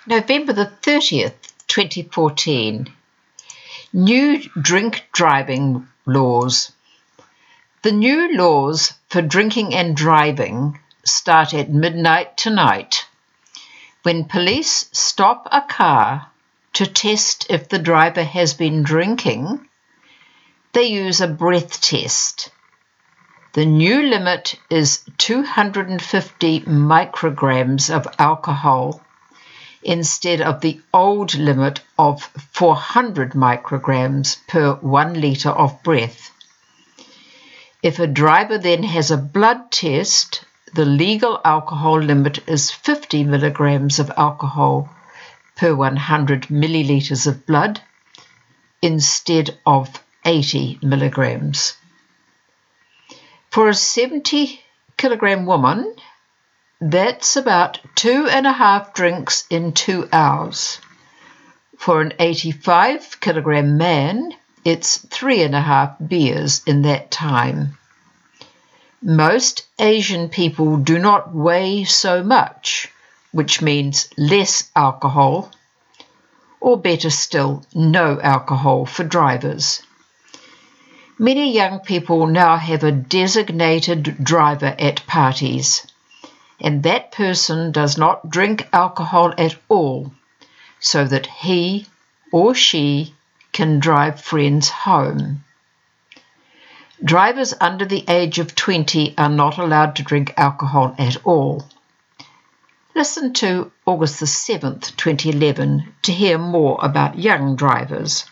November the 30th, 2014. New drink driving laws. The new laws for drinking and driving start at midnight tonight, when police stop a car to test if the driver has been drinking. They use a breath test. The new limit is 250 micrograms of alcohol instead of the old limit of 400 micrograms per 1 litre of breath. If a driver then has a blood test, the legal alcohol limit is 50 milligrams of alcohol per 100 millilitres of blood instead of 80 milligrams. For a 70-kilogram woman, that's about 2.5 drinks in 2 hours. For an 85-kilogram man, it's 3.5 beers in that time. Most Asian people do not weigh so much, which means less alcohol, or better still, no alcohol for drivers. Many young people now have a designated driver at parties, and that person does not drink alcohol at all, so that he or she can drive friends home. Drivers under the age of 20 are not allowed to drink alcohol at all. Listen to August the 7th, 2011 to hear more about young drivers.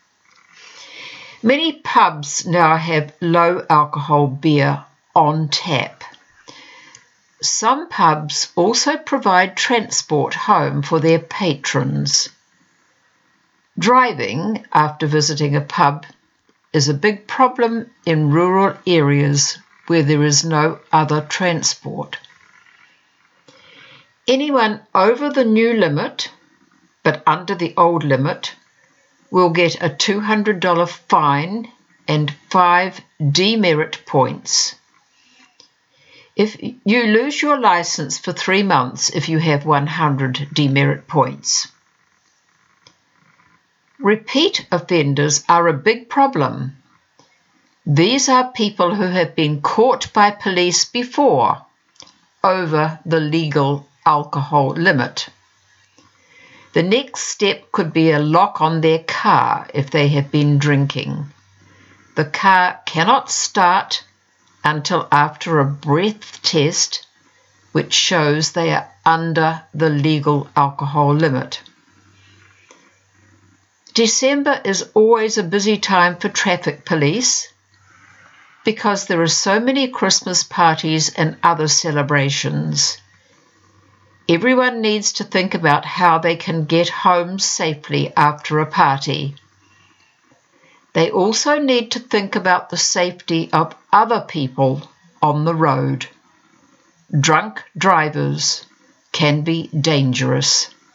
Many pubs now have low alcohol beer on tap. Some pubs also provide transport home for their patrons. Driving after visiting a pub is a big problem in rural areas where there is no other transport. Anyone over the new limit, but under the old limit, will get a $200 fine and 5 demerit points. If you lose your license for 3 months if you have 100 demerit points. Repeat offenders are a big problem. These are people who have been caught by police before over the legal alcohol limit. The next step could be a lock on their car if they have been drinking. The car cannot start until after a breath test, which shows they are under the legal alcohol limit. December is always a busy time for traffic police because there are so many Christmas parties and other celebrations. Everyone needs to think about how they can get home safely after a party. They also need to think about the safety of other people on the road. Drunk drivers can be dangerous.